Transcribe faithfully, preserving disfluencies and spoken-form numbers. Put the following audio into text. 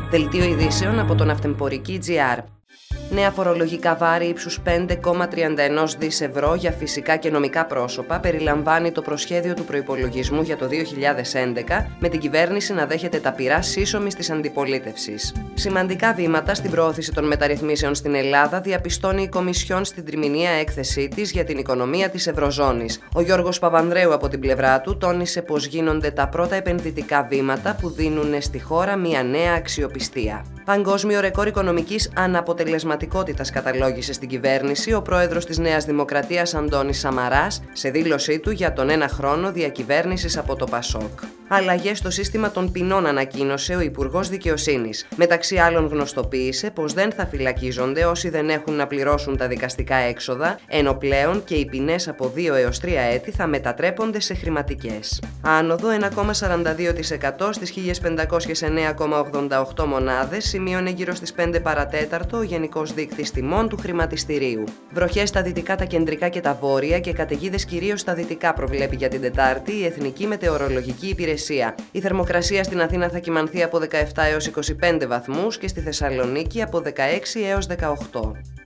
Δελτίο ειδήσεων από τον Αυτεμπορική τζι αρ. Νέα φορολογικά βάρη ύψους πέντε κόμμα τριάντα ένα δισεκατομμύρια ευρώ για φυσικά και νομικά πρόσωπα περιλαμβάνει το προσχέδιο του προϋπολογισμού για το δύο χιλιάδες έντεκα, με την κυβέρνηση να δέχεται τα πυρά σύσσωμης της αντιπολίτευσης. Σημαντικά βήματα στην προώθηση των μεταρρυθμίσεων στην Ελλάδα διαπιστώνει η Κομισιόν στην τριμηνία έκθεσή της για την οικονομία της Ευρωζώνης. Ο Γιώργος Παπανδρέου από την πλευρά του τόνισε πως γίνονται τα πρώτα επενδυτικά βήματα που δίνουν στη χώρα μια νέα αξιοπιστία. Παγκόσμιο ρεκόρ οικονομικής αναποτελεσματικότητας καταλόγησε στην κυβέρνηση ο πρόεδρος της Νέας Δημοκρατίας Αντώνης Σαμαράς σε δήλωσή του για τον ένα χρόνο διακυβέρνησης από το Πασόκ. Αλλαγές στο σύστημα των ποινών ανακοίνωσε ο Υπουργός Δικαιοσύνης. Μεταξύ άλλων γνωστοποίησε πως δεν θα φυλακίζονται όσοι δεν έχουν να πληρώσουν τα δικαστικά έξοδα, ενώ πλέον και οι ποινές από δύο έως τρία έτη θα μετατρέπονται σε χρηματικές. Άνοδο ένα κόμμα σαράντα δύο τοις εκατό στις χίλια πεντακόσιες εννέα κόμμα ογδόντα οκτώ μονάδες σημείωνε γύρω στις πέντε παρατέταρτο ο Γενικός Δείκτης Τιμών του Χρηματιστηρίου. Βροχές στα δυτικά, τα κεντρικά και τα βόρεια και καταιγίδες κυρίως στα δυτικά προβλέπει για την Τετάρτη η Εθνική Μετεωρολογική Υπηρεσία. Η θερμοκρασία στην Αθήνα θα κυμανθεί από δεκαεπτά έως είκοσι πέντε βαθμούς και στη Θεσσαλονίκη από δεκαέξι έως δεκαοκτώ.